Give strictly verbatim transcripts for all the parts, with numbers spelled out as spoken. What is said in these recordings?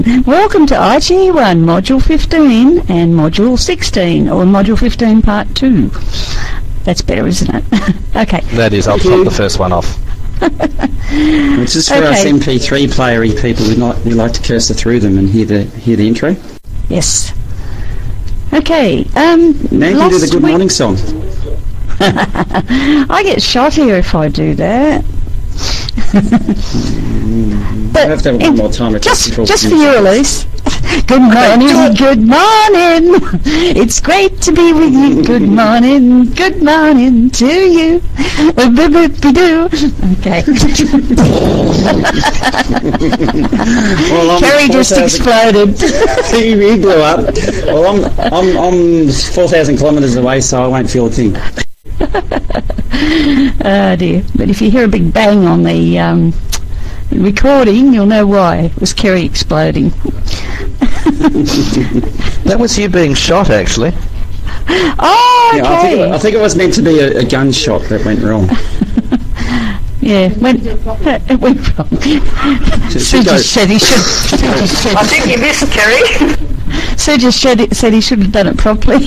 Welcome to I T E one, Module fifteen and Module sixteen, or Module fifteen Part two. That's better, isn't it? Okay. That is. I'll top the first one off. It's just for Okay. us M P three playery people who like, who like to cursor through them and hear the hear the intro. Yes. Okay. Um, Now you can do the last good week- morning song. I get shot here if I do that. We'll have to have one in- more time. Just, before we just for finish. you, Elise. Good morning, good morning. It's great to be with you. Good morning, good morning to you. Boop-boop-boop-de-doo. Okay. Well, I'm Kerry just four thousand exploded. he, he blew up. Well, I'm I'm I'm four thousand kilometres away, so I won't feel a thing. Oh dear. But if you hear a big bang on the um, recording, you'll know why. It was Kerry exploding. That was you being shot, actually. Oh, Yeah, I think okay. it, I think it was meant to be a, a gunshot that went wrong. Yeah, went, it went wrong. Sue go. just said he should. Sue just said, I think you missed, Kerry. Sue just said, it, said he should have done it properly.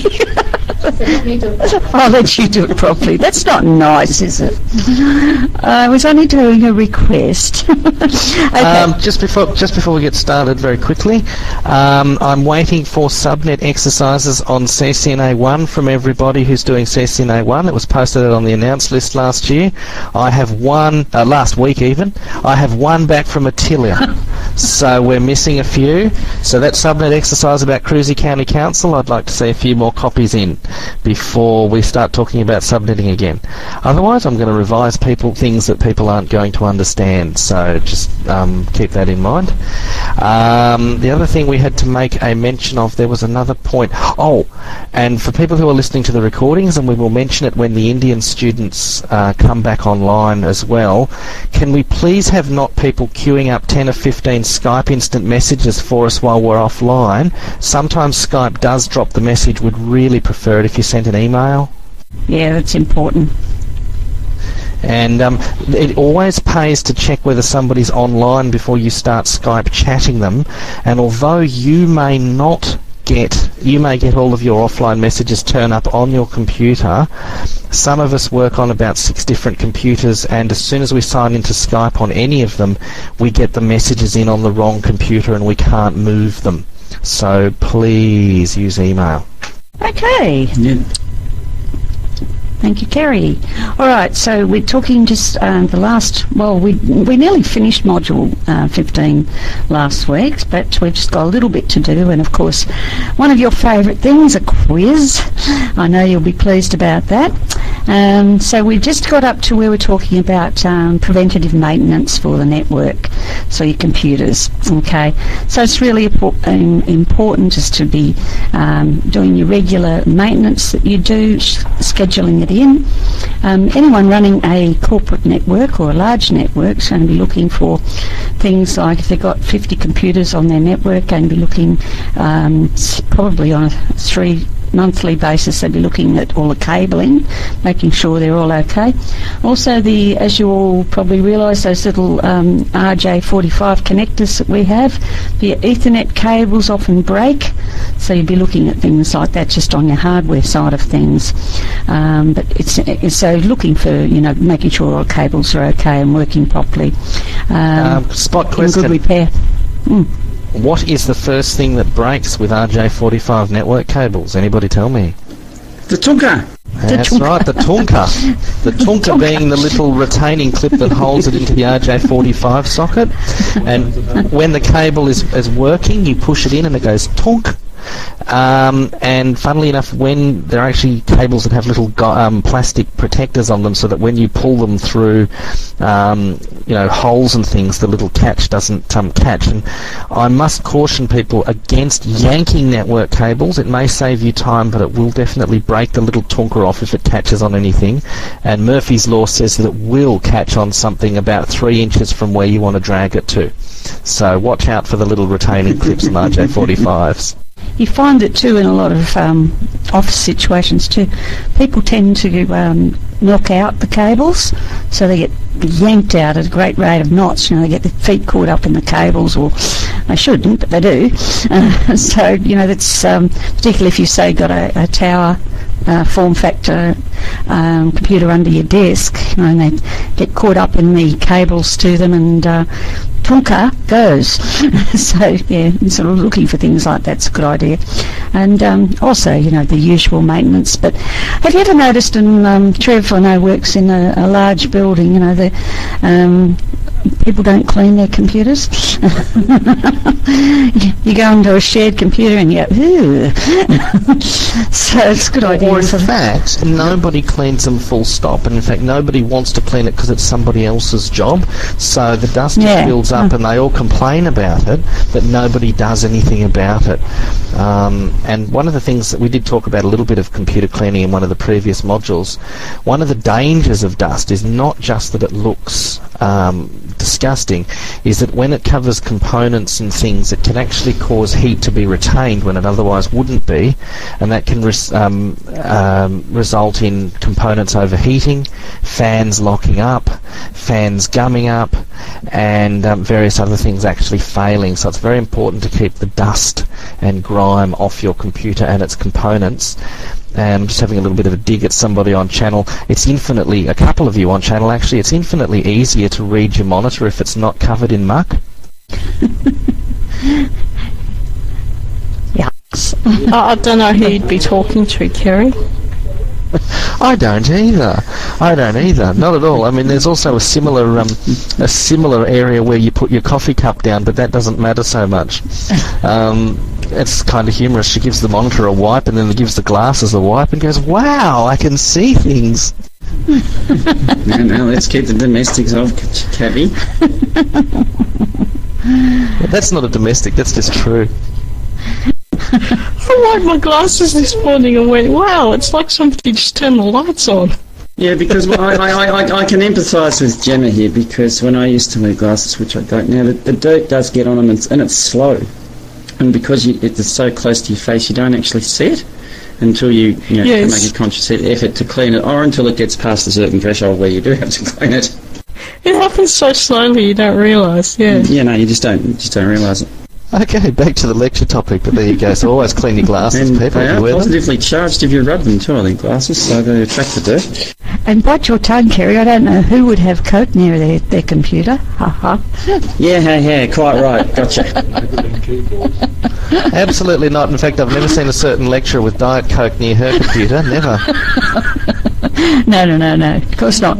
I'll let you do it properly. That's not nice, is it? I was only doing a request. Okay. Um, just before just before we get started, very quickly, um, I'm waiting for subnet exercises on C C N A one from everybody who's doing C C N A one. It was posted on the announced list last year. I have one, uh, last week even, I have one back from Attilia. So we're missing a few. So that subnet exercise about Cruzy County Council, I'd like to see a few more copies in before we start talking about subnetting again. Otherwise, I'm going to revise people things that people aren't going to understand. So just um, keep that in mind. Um, the other thing we had to make a mention of, there was another point. Oh, and for people who are listening to the recordings, and we will mention it when the Indian students uh, come back online as well, can we please have not people queuing up ten or fifteen Skype instant messages for us while we're offline? Sometimes Skype does drop the message. Would really prefer it if you sent an email. Yeah, that's important. And um, it always pays to check whether somebody's online before you start Skype chatting them. And although you may not get, you may get all of your offline messages turn up on your computer, some of us work on about six different computers, and as soon as we sign into Skype on any of them, we get the messages in on the wrong computer and we can't move them. So please use email. Okay. Yeah. Thank you, Kerry. All right, so we're talking just uh, the last, well, we we nearly finished Module uh, fifteen last week, but we've just got a little bit to do, and of course, one of your favourite things, a quiz. I know you'll be pleased about that. Um, so we just got up to where we're talking about um, preventative maintenance for the network, so your computers, okay? So it's really um, important just to be um, doing your regular maintenance that you do, sh- scheduling it in. Um, anyone running a corporate network or a large network is going to be looking for things like, if they've got fifty computers on their network, going to be looking um, s- probably on a three monthly basis, they'll be looking at all the cabling, making sure they're all okay. Also, the, as you all probably realise, those little um, R J forty-five connectors that we have, the Ethernet cables often break, so you'll be looking at things like that just on your hardware side of things. Um, but it's, it's so looking for, you know, making sure all cables are okay and working properly. Um, Um, spot in question. good repair. Mm. What is the first thing that breaks with R J forty-five network cables? Anybody tell me? The Tunka. That's tunka. right, the Tunka. The Tunka being the little retaining clip that holds it into the R J forty-five socket. And when the cable is, is working, you push it in and it goes tunk. Um, and funnily enough, when there are actually cables that have little go- um, plastic protectors on them, so that when you pull them through, um, you know, holes and things, the little catch doesn't um, catch. And I must caution people against yanking network cables. It may save you time, but it will definitely break the little tunker off if it catches on anything. And Murphy's Law says that it will catch on something about three inches from where you want to drag it to. So watch out for the little retaining clips on R J forty-fives. you find it too in a lot of um, office situations too. People tend to um, knock out the cables, so they get yanked out at a great rate of knots. You know, they get their feet caught up in the cables, or they shouldn't, but they do. Uh, so, you know, that's um, particularly if you say got a, a tower uh, form factor um, computer under your desk, you know, and they get caught up in the cables to them, and uh, Tonka goes. So, yeah, sort of looking for things like that's a good idea. And um, also, you know, the usual maintenance. But have you ever noticed, and um, Trev, I know, works in a, a large building, you know, the um, people don't clean their computers. You go into a shared computer and you go, ooh. So it's a good idea. Or in fact, nobody cleans them full stop, and in fact nobody wants to clean it because it's somebody else's job. So the dust Yeah. builds up and they all complain about it, but nobody does anything about it. Um, and one of the things that we did talk about a little bit of computer cleaning in one of the previous modules, one of the dangers of dust is not just that it looks um, disgusting, is that when it covers components and things, it can actually cause heat to be retained when it otherwise wouldn't be, and that can res- um, um, result in components overheating, fans locking up, fans gumming up, and um, various other things actually failing. So it's very important to keep the dust and grime off your computer and its components. And I'm just having a little bit of a dig at somebody on channel. It's infinitely, a couple of you on channel actually, it's infinitely easier to read your monitor if it's not covered in muck. Yeah. I don't know who you'd be talking to, Kerry. I don't either. I don't either. Not at all. I mean, there's also a similar um, a similar area where you put your coffee cup down, but that doesn't matter so much. Um, it's kind of humorous. She gives the monitor a wipe and then gives the glasses a wipe and goes, "Wow, I can see things." No, no, let's keep the domestics off, Cabby. That's not a domestic. That's just true. I wiped my glasses this morning and went, wow, it's like somebody just turned the lights on. Yeah, because well, I, I, I, I can empathise with Gemma here, because when I used to wear glasses, which I don't now, the, the dirt does get on them, and, and it's slow. And because you, it's so close to your face, you don't actually see it until you, you know, Yes. make a conscious effort to clean it, or until it gets past a certain threshold where you do have to clean it. It happens so slowly you don't realise, yeah. Yeah, no, you just don't, you just don't realise it. Okay, back to the lecture topic, but there you go. So always clean your glasses, And people. they if you are wear them. positively charged if you rub them too, I think, glasses, so they attract the dirt. And bite your tongue, Kerry. I don't know who would have Coke near their, their computer. Ha ha. Yeah, yeah, yeah, quite right, gotcha. Absolutely not. In fact, I've never seen a certain lecturer with Diet Coke near her computer. Never. No, no, no, no. Of course not.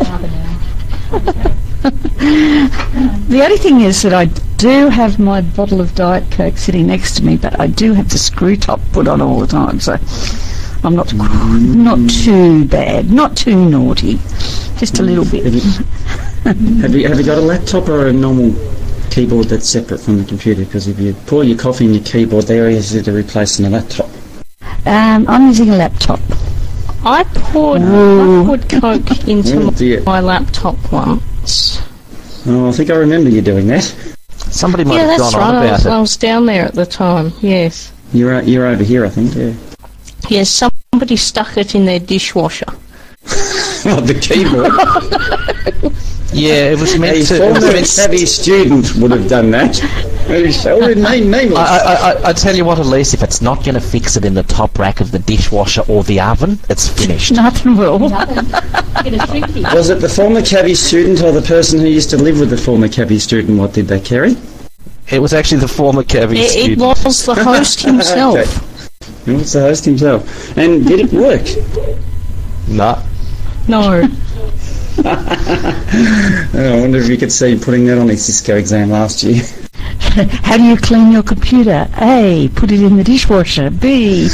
The only thing is that I do have my bottle of Diet Coke sitting next to me, but I do have the screw top put on all the time, so I'm not not too bad, not too naughty, just a little bit. Have you, have you have you got a laptop or a normal keyboard that's separate from the computer? Because if you pour your coffee in your keyboard, they're easy to replace in a laptop. Um, I'm using a laptop. I poured, Ooh. I poured Coke into Oh, dear. my laptop once. Oh, I think I remember you doing that. Somebody might Yeah, have that's gone right. on I was, about I it. was down there at the time, yes. You're o- you're over here, I think. Yeah. Yes, somebody stuck it in their dishwasher. Oh, the keyboard. Yeah, it was meant A to. It was former meant savvy student would have done that. It's already named nameless. I, I, I, I tell you what, Elise, if it's not going to fix it in the top rack of the dishwasher or the oven, it's finished. Nothing will. Was it the former cabbie student or the person who used to live with the former cabbie student? What did they carry? It was actually the former Kevin It, it student. was the host himself. Okay. It was the host himself. And did it work? No. No. Oh, I wonder if you could see him putting that on his Cisco exam last year. How do you clean your computer? A, put it in the dishwasher. B,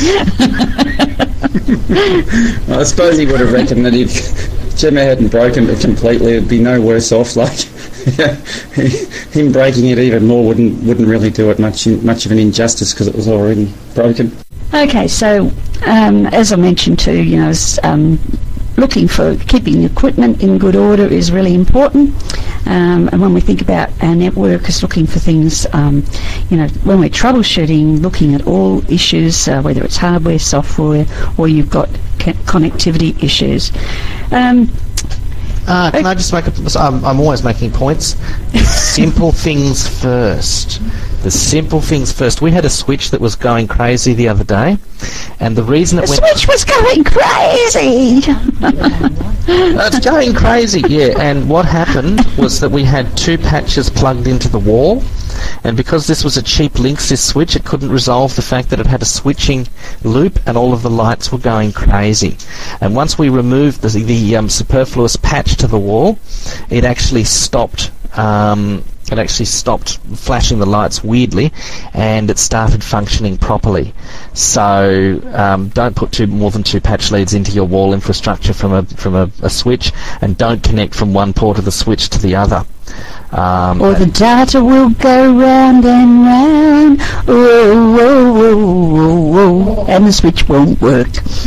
I suppose he would have reckoned that if Gemma hadn't broken it completely, it'd be no worse off. Like him breaking it even more wouldn't wouldn't really do it much much of an injustice because it was already broken. Okay, so um, as I mentioned too, you know, s- um, looking for keeping equipment in good order is really important. Um, and when we think about our network as looking for things, um, you know, when we're troubleshooting, looking at all issues, uh, whether it's hardware, software, or you've got ca- connectivity issues. Um, Uh, can I just make a... So I'm, I'm always making points. Simple things first. The simple things first. We had a switch that was going crazy the other day, and the reason it the went... switch was going crazy! It's going crazy, yeah. And what happened was that we had two patches plugged into the wall, and because this was a cheap Linksys switch, it couldn't resolve the fact that it had a switching loop and all of the lights were going crazy. And once we removed the, the um, superfluous patch to the wall, it actually stopped um, it actually stopped flashing the lights weirdly, and it started functioning properly. So um, don't put two, more than two patch leads into your wall infrastructure from a from a, a switch, and don't connect from one port of the switch to the other. Um, or the data will go round and round, whoa, whoa, whoa, whoa, whoa, and the switch won't work.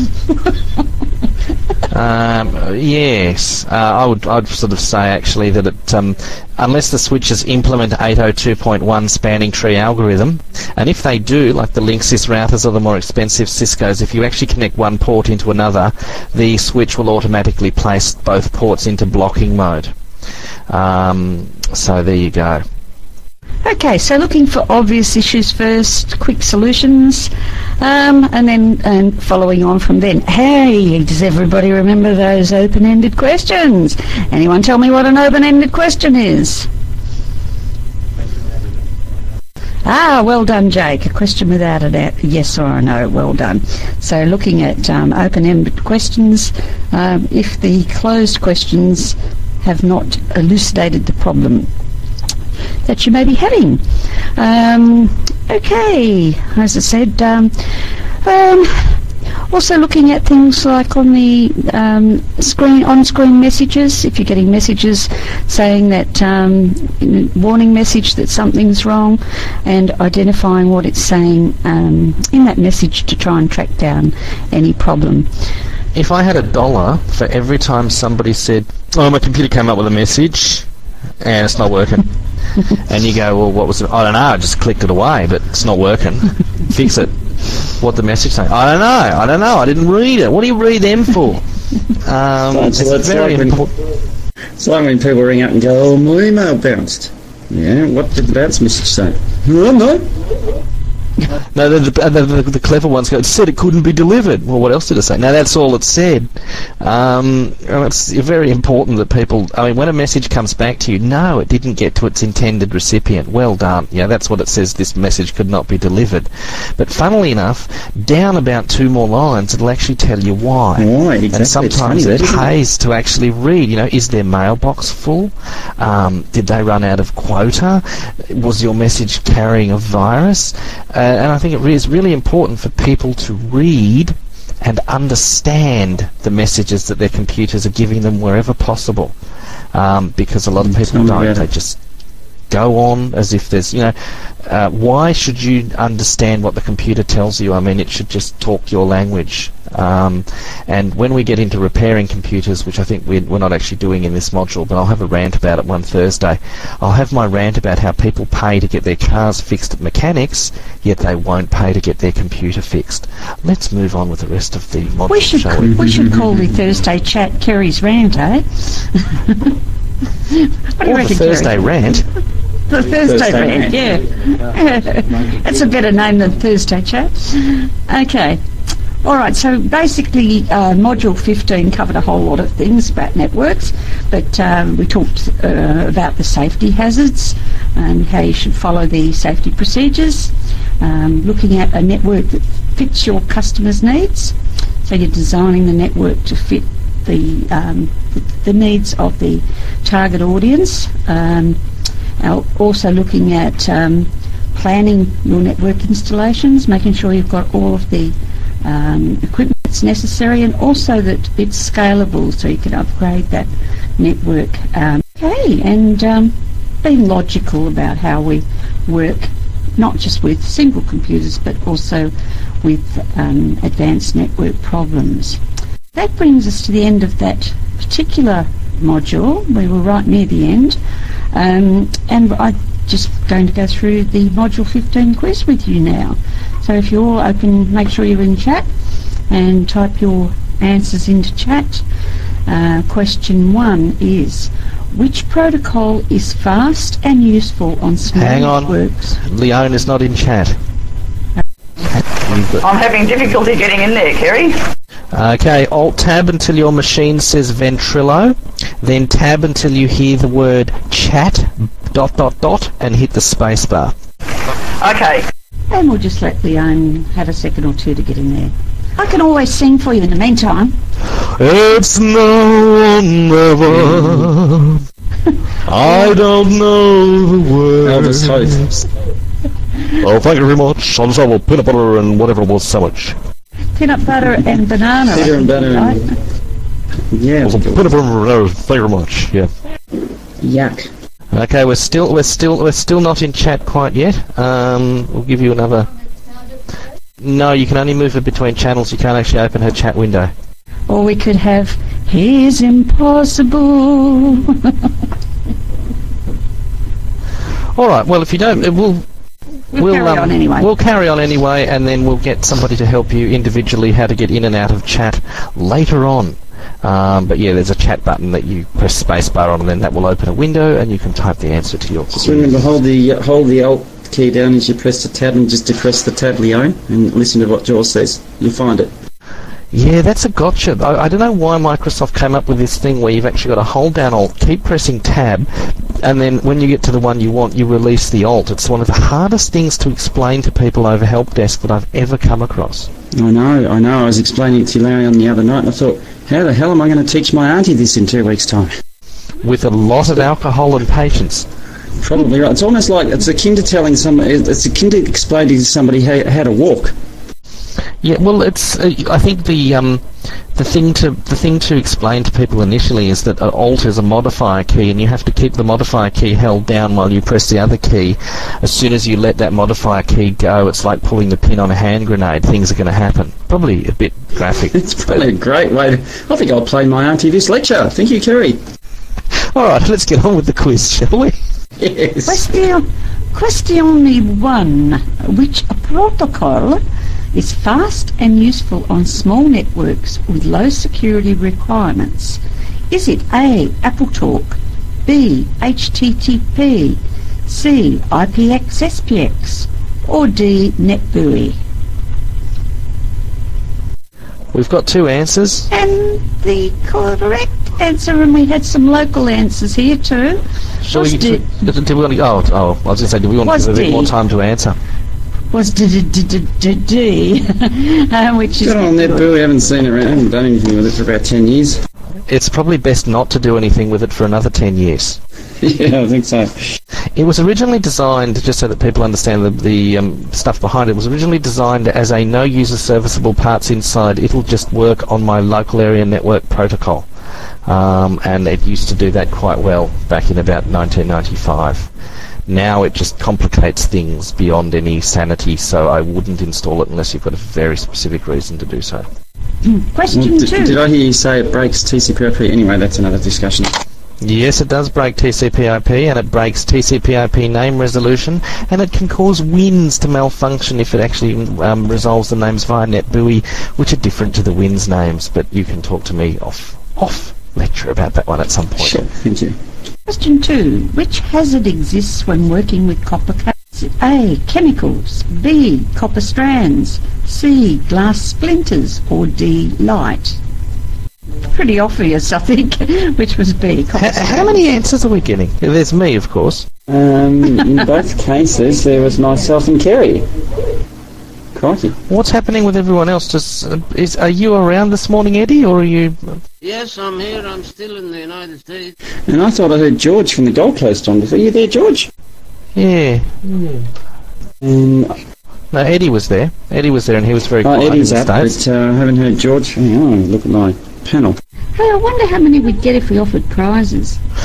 Um, yes, uh, I would I'd sort of say actually that it, um, unless the switches implement eight oh two point one spanning tree algorithm, and if they do, like the Linksys routers or the more expensive Cisco's, if you actually connect one port into another, the switch will automatically place both ports into blocking mode. Um, so there you go. Okay, so looking for obvious issues first, quick solutions, um, and then and following on from then. Hey, does everybody remember those open-ended questions? Anyone tell me what an open-ended question is? Ah, well done, Jake. A question without a yes or a no. Well done. So looking at um, open-ended questions, um, if the closed questions have not elucidated the problem that you may be having. Um, okay, as I said, um, um, also looking at things like on the um, screen, on-screen messages, if you're getting messages saying that, um, warning message that something's wrong, and identifying what it's saying um, in that message to try and track down any problem. If I had a dollar for every time somebody said, oh, my computer came up with a message and it's not working, and you go, well, what was it? I don't know, I just clicked it away, but it's not working. Fix it. What the message saying? I don't know, I don't know, I didn't read it. What do you read them for? Um, it's it's very like important. When, it's like when people ring up and go, oh, my email bounced. Yeah, what did the bounce message say? No, no. No, the, the, the, the clever ones go, it said it couldn't be delivered. Well, what else did it say? No, that's all it said. Um, it's very important that people, I mean, when a message comes back to you, no, it didn't get to its intended recipient. Well done. Yeah, that's what it says, this message could not be delivered. But funnily enough, down about two more lines, it'll actually tell you why. Why, exactly. And sometimes it pays to actually read, you know, is their mailbox full? Um, did they run out of quota? Was your message carrying a virus? Uh, and I think it is really important for people to read and understand the messages that their computers are giving them wherever possible, um, because a lot of people don't. They just go on as if there's, you know, uh, why should you understand what the computer tells you? I mean, it should just talk your language. Um, and when we get into repairing computers, which I think we're, we're not actually doing in this module, but I'll have a rant about it one Thursday, I'll have my rant about how people pay to get their cars fixed at mechanics, yet they won't pay to get their computer fixed. Let's move on with the rest of the module, we should shall we? We should call the Thursday chat Kerry's rant, eh? What do you or reckon, the Thursday Kerry? rant. The Thursday, Thursday rant, rant. yeah. That's a better name than Thursday chat. Okay. All right, so basically uh, Module fifteen covered a whole lot of things about networks, but um, we talked uh, about the safety hazards and how you should follow the safety procedures, um, looking at a network that fits your customer's needs, so you're designing the network to fit the, um, the, the needs of the target audience. Um, also looking at um, planning your network installations, making sure you've got all of the um, equipment that's necessary, and also that it's scalable so you can upgrade that network. Um, okay, and um, being logical about how we work, not just with single computers but also with um, advanced network problems. That brings us to the end of that particular module. We were right near the end. Um, and I'm just going to go through the Module fifteen quiz with you now. So if you're all open, make sure you're in chat and type your answers into chat. Uh, question one is, which protocol is fast and useful on small Hang on. networks? Leon is not in chat. I'm having difficulty getting in there, Kerry. Okay, Alt-Tab until your machine says Ventrilo, then Tab until you hear the word chat, dot dot dot, and hit the spacebar. Okay. And we'll just let Leon have a second or two to get in there. I can always sing for you in the meantime. It's no wonder I don't know the words. Elvis Hope. Oh, thank you very much. On some peanut butter and whatever it was sandwich. Peanut butter and banana. Peanut and butter right? and... Yeah. Some peanut butter and banana. Thank you very much. Yeah. Yuck. Okay, we're still we're still we're still not in chat quite yet. Um, we'll give you another. No, you can only move it between channels. You can't actually open her chat window. Or we could have, here's impossible. All right. Well, if you don't, it will. We'll, We'll, carry um, on anyway. We'll carry on anyway, and then we'll get somebody to help you individually how to get in and out of chat later on. Um, but yeah, there's a chat button that you press spacebar on, and then that will open a window, and you can type the answer to your Just quiz. remember, hold the uh, hold the Alt key down as you press the tab, and just depress the tab, Leon, and listen to what Jaws says. You'll find it. Yeah, that's a gotcha. I, I don't know why Microsoft came up with this thing where you've actually got to hold down Alt, keep pressing Tab, and then when you get to the one you want, you release the Alt. It's one of the hardest things to explain to people over Help Desk that I've ever come across. I know, I know. I was explaining it to Leon the other night, and I thought, how the hell am I going to teach my auntie this in two weeks' time? With a lot of alcohol and patience. Probably right. It's almost like it's akin to telling somebody, it's akin to explaining to somebody how, how to walk. Yeah, well, it's. Uh, I think the um, the thing to the thing to explain to people initially is that uh, Alt is a modifier key, and you have to keep the modifier key held down while you press the other key. As soon as you let that modifier key go, it's like pulling the pin on a hand grenade. Things are going to happen. Probably a bit graphic. It's probably a great way to... I think I'll play my auntie this lecture. Thank you, Kerry. All right, let's get on with the quiz, shall we? Yes. Question, question one. Which protocol is fast and useful on small networks with low security requirements? Is it A, AppleTalk, B, H T T P, C, I P X S P X, or D, NetBEUI? We've got two answers. And the correct answer, and we had some local answers here too. Shall was we? D, Did, did we want to? Oh, oh, I was going to say, do we want to Was give a bit D. more time to answer? was D, D, D, D, D, D uh, which is Good on that, Bill. We haven't seen it around. I haven't done anything with it for about ten years. It's probably best not to do anything with it for another ten years. Yeah, I think so. It was originally designed, just so that people understand the, the um, stuff behind it, it was originally designed as a no user serviceable parts inside. It'll just work on my local area network protocol. Um, and it used to do that quite well back in about nineteen ninety-five. Now it just complicates things beyond any sanity, so I wouldn't install it unless you've got a very specific reason to do so. Question Well, did, two. did I hear you say it breaks T C P I P? Anyway, that's another discussion. Yes, it does break T C P I P, and it breaks T C P I P name resolution, and it can cause WINS to malfunction if it actually um, resolves the names via NetBEUI, which are different to the WINS names, but you can talk to me off off lecture about that one at some point. Sure, thank you. Question two. Which hazard exists when working with copper cables? A, chemicals, B, copper strands, C, glass splinters, or D, light? Pretty obvious, I think, which was B, copper H- strands. how many answers are we getting? There's me, of course. Um, in both cases, there was myself and Kerry. Crikey. What's happening with everyone else? Does, uh, is, are you around this morning, Eddie, or are you... Yes, I'm here. I'm still in the United States. And I thought I heard George from the Gold Coast on. Are you there, George? Yeah. Um, No, Eddie was there. Eddie was there, and he was very oh, quiet Eddie's in up, the States. but uh, I haven't heard George. Hang on, look at my panel. Hey, I wonder how many we'd get if we offered prizes.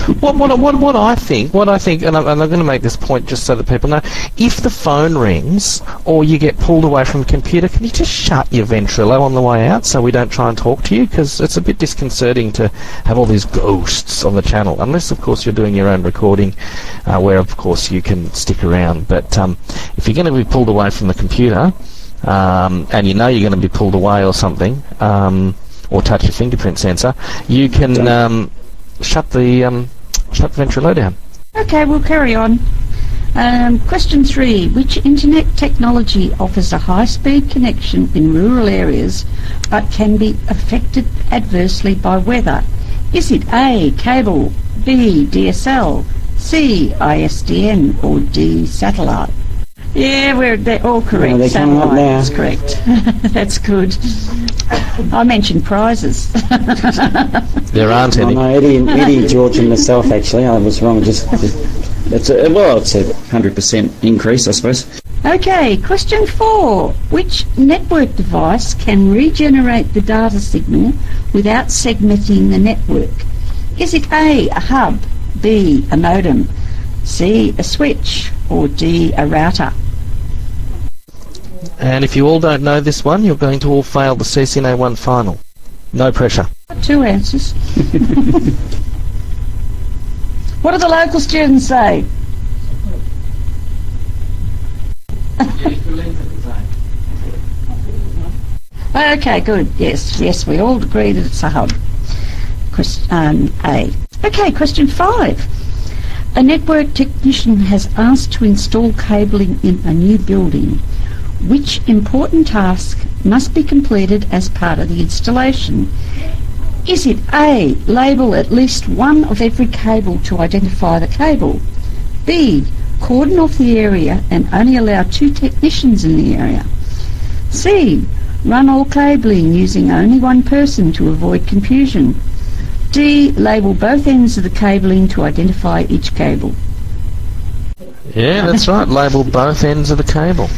what, what, what, what I think, what I think, and I'm, and I'm going to make this point just so that people know, if the phone rings or you get pulled away from the computer, can you just shut your ventrilo on the way out so we don't try and talk to you? Because it's a bit disconcerting to have all these ghosts on the channel, unless, of course, you're doing your own recording, uh, where, of course, you can stick around. But um, if you're going to be pulled away from the computer, um, and you know you're going to be pulled away or something, um, or touch your fingerprint sensor, you can um, shut the um, shut the ventrilo down. Okay, we'll carry on. Um, question three. Which internet technology offers a high-speed connection in rural areas but can be affected adversely by weather? Is it A, cable, B, D S L, C, I S D N, or D, satellite? Yeah, we're, they're all correct. Oh, they're coming up now. That's correct. That's good. I mentioned prizes. There aren't Oh, any. no, Eddie, and, Eddie, George and myself, actually. I was wrong. Just, it's a, well, it's a one hundred percent increase, I suppose. Okay, question four. Which network device can regenerate the data signal without segmenting the network? Is it A, a hub, B, a modem, C, a switch, or D, a router? And if you all don't know this one, you're going to all fail the C C N A one final. No pressure. Two answers. What do the local students say? Okay, good. Yes, yes, we all agree that it's a hub. Quest- um, A. Okay, question five. A network technician has asked to install cabling in a new building. Which important task must be completed as part of the installation? Is it A, label at least one of every cable to identify the cable? B, cordon off the area and only allow two technicians in the area? C, run all cabling using only one person to avoid confusion? D, label both ends of the cabling to identify each cable? Yeah, that's right. Label both ends of the cable.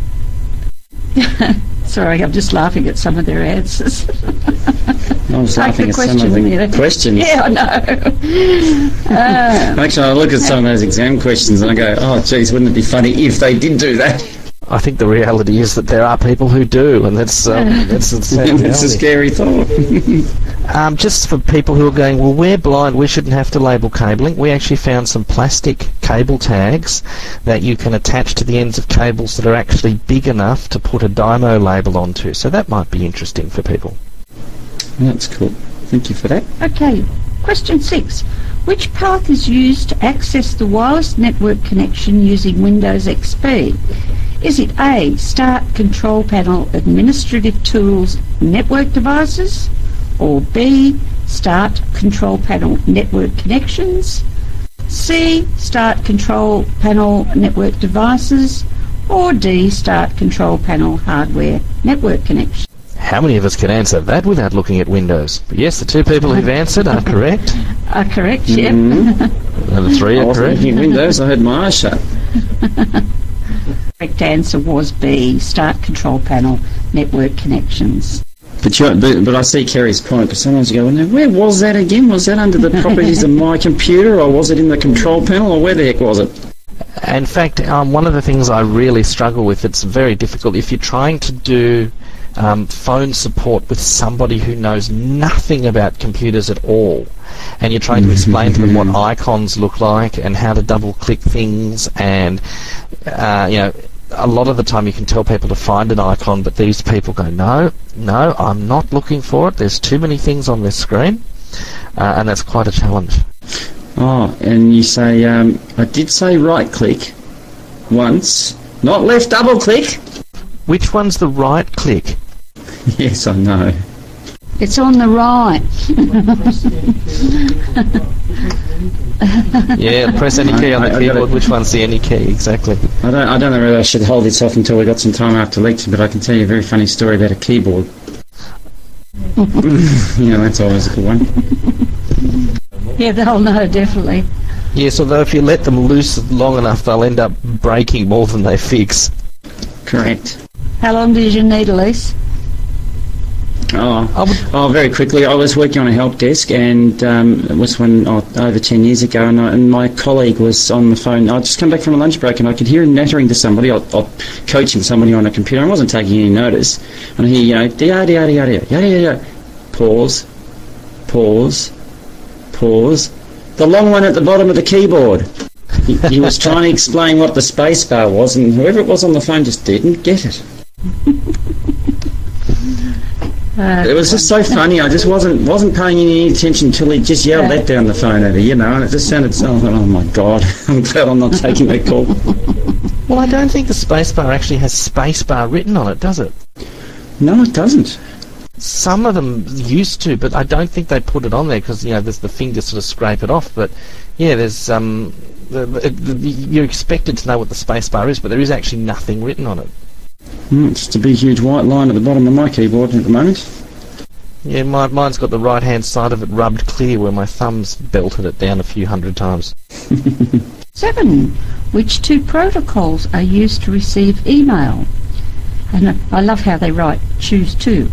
Sorry, I'm just laughing at some of their answers. I was Like laughing the at some of question the there. questions. Yeah, I know. Uh, Actually, I look at some of those exam questions and I go, oh, geez, wouldn't it be funny if they did do that? I think the reality is that there are people who do, and that's um, that's the sad It's a reality. scary thought. Um, just for people who are going, well, we're blind, we shouldn't have to label cabling, we actually found some plastic cable tags that you can attach to the ends of cables that are actually big enough to put a Dymo label onto. So that might be interesting for people. That's cool. Thank you for that. okay, question six. Which path is used to access the wireless network connection using Windows X P? Is it A, Start Control Panel Administrative Tools Network Devices? Or B, Start Control Panel Network Connections? C, Start Control Panel Network Devices? Or D, Start Control Panel Hardware Network Connection? How many of us can answer that without looking at Windows? But yes, the two people who've answered are correct. Are correct, yep. Mm-hmm. And the three I are wasn't correct. looking at Windows, I had my eyes shut. Correct answer was B, Start Control Panel Network Connections. But, you, but, but I see Kerry's point, because sometimes you go, well, where was that again? Was that under the properties of my computer, or was it in the control panel, or where the heck was it? In fact, um, one of the things I really struggle with, it's very difficult, if you're trying to do um, phone support with somebody who knows nothing about computers at all, and you're trying to explain to them what icons look like and how to double-click things, and, uh, you know, a lot of the time you can tell people to find an icon, but these people go, no, no, I'm not looking for it, there's too many things on this screen, uh, and that's quite a challenge. Oh, and you say, um, I did say right-click once, not left double-click. Which one's the right click? Yes, I know. It's on the right. Yeah, press any key on the I- I keyboard. gotta- Which one's the any key? Exactly. I don't, I don't know whether I should hold this off until we got some time after lecture, but I can tell you a very funny story about a keyboard. You know, that's always a good one. Yeah, they'll know, definitely. Yes, although if you let them loose long enough, they'll end up breaking more than they fix. Correct. How long did you need, Elise? Oh, I would, oh, very quickly. I was working on a help desk, and um, it was when oh, over ten years ago, and, I, and my colleague was on the phone. I'd just come back from a lunch break, and I could hear him nattering to somebody, or, or coaching somebody on a computer. I wasn't taking any notice, and I hear, you know, yada yada yada yada yada yada. Pause, pause, pause. The long one at the bottom of the keyboard. He, he was trying to explain what the space bar was, and whoever it was on the phone just didn't get it. Uh, It was just so funny. I just wasn't wasn't paying any attention until he just yelled that down the phone at her, you know, and it just sounded so. Oh my God! I'm glad I'm not taking that call. well, I don't think the spacebar actually has spacebar written on it, does it? No, it doesn't. Some of them used to, but I don't think they put it on there because, you know, there's the fingers sort of scrape it off. But yeah, there's um, the, the, the, you're expected to know what the spacebar is, but there is actually nothing written on it. Mm, it's just a big, huge white line at the bottom of my keyboard at the moment. Yeah, my, mine's got the right-hand side of it rubbed clear where my thumb's belted it down a few hundred times. Seven. Which two protocols are used to receive email? And I love how they write choose two.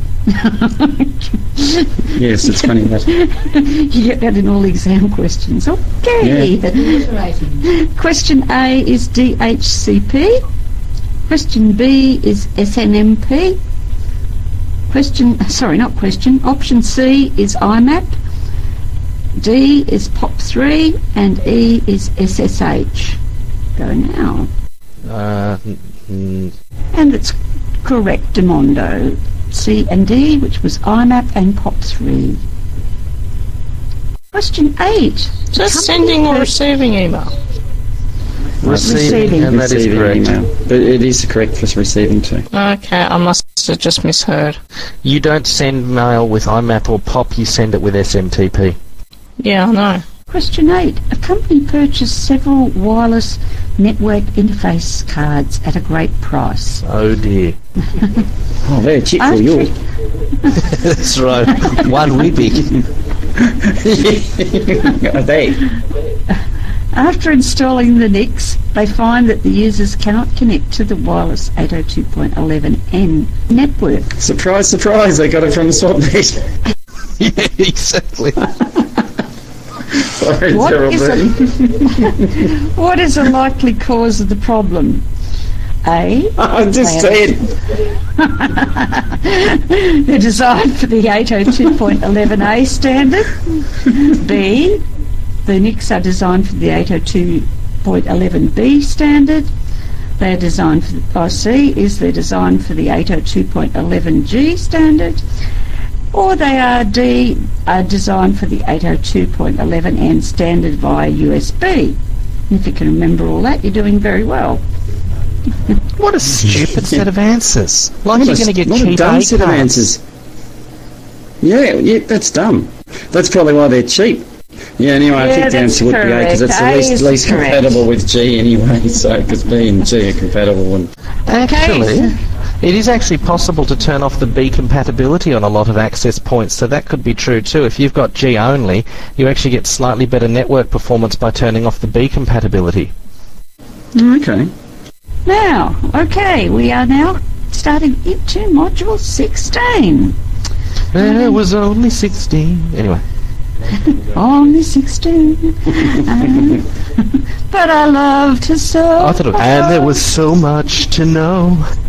Yes, it's funny that. You get that in all the exam questions. Okay. Yeah. Question A is D H C P. Question B is S N M P. Question, sorry, not question. Option C is I M A P. D is P O P three, and E is S S H. Go now. Uh, mm, And it's correct, Demondo. C and D, which was I M A P and P O P three. Question eight. Just Company sending or per- receiving email. Receiving. and that is Receiving correct. email. But it is correct for receiving too. Okay, I must have just misheard. You don't send mail with I M A P or P O P, you send it with S M T P. Yeah, I know. Question eight. A company purchased several wireless network interface cards at a great price. Oh dear. Oh, they're cheap for you. That's right. One wee big. Are they? After installing the N I C, they find that the users cannot connect to the wireless eight oh two dot eleven n network. Surprise, surprise! They got it from the swap meet. Yeah, exactly. Sorry, What Gerald is, Burton. a, what is a likely cause of the problem? A. I just they said. They're designed for the eight oh two dot eleven a standard. B. The N I Cs are designed for the eight oh two dot eleven b standard. They are designed for the, oh, C is they're designed for the eight oh two dot eleven g standard. Or they are D are designed for the eight oh two dot eleven n standard via U S B. And if you can remember all that, you're doing very well. What a stupid set of answers. Like What you're a- going to get what a cheap dumb A set of cards. answers. Yeah, yeah, that's dumb. That's probably why they're cheap. Yeah, anyway, I Yeah, think the that's answer would be A because it's the correct. A least, is least correct. compatible with G anyway, so because B and G are compatible. And Actually, it is actually possible to turn off the B compatibility on a lot of access points, so that could be true too. If you've got G only, you actually get slightly better network performance by turning off the B compatibility. okay. Now, okay, we are now starting into Module sixteen. There was only sixteen. Anyway. Only sixteen. Uh, but I loved her so. I thought, of, and there was so much to know.